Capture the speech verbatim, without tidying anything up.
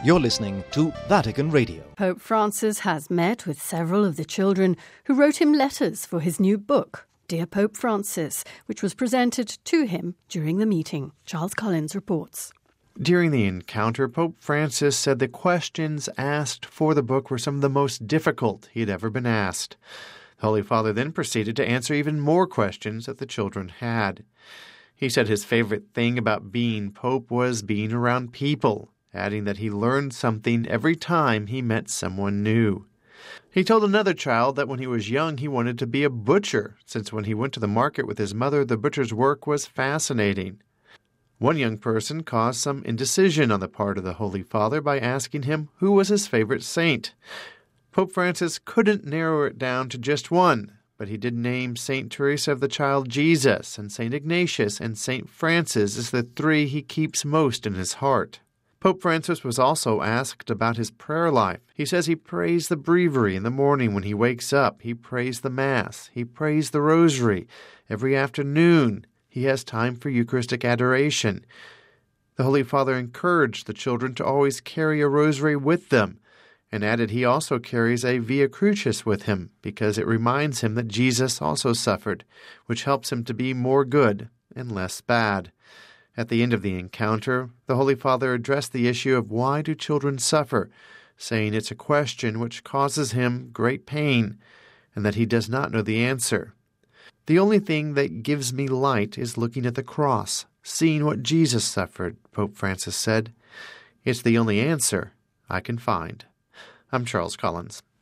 You're listening to Vatican Radio. Pope Francis has met with several of the children who wrote him letters for his new book, Dear Pope Francis, which was presented to him during the meeting. Charles Collins reports. During the encounter, Pope Francis said the questions asked for the book were some of the most difficult he had ever been asked. The Holy Father then proceeded to answer even more questions that the children had. He said his favorite thing about being Pope was being around people, adding that he learned something every time he met someone new. He told another child that when he was young he wanted to be a butcher, since when he went to the market with his mother, the butcher's work was fascinating. One young person caused some indecision on the part of the Holy Father by asking him who was his favorite saint. Pope Francis couldn't narrow it down to just one, but he did name Saint Teresa of the Child Jesus and Saint Ignatius and Saint Francis as the three he keeps most in his heart. Pope Francis was also asked about his prayer life. He says he prays the breviary in the morning when he wakes up. He prays the Mass. He prays the Rosary. Every afternoon, he has time for Eucharistic adoration. The Holy Father encouraged the children to always carry a rosary with them, and added he also carries a Via Crucis with him because it reminds him that Jesus also suffered, which helps him to be more good and less bad. At the end of the encounter, the Holy Father addressed the issue of why do children suffer, saying it's a question which causes him great pain, and that he does not know the answer. The only thing that gives me light is looking at the cross, seeing what Jesus suffered, Pope Francis said. It's the only answer I can find. I'm Charles Collins.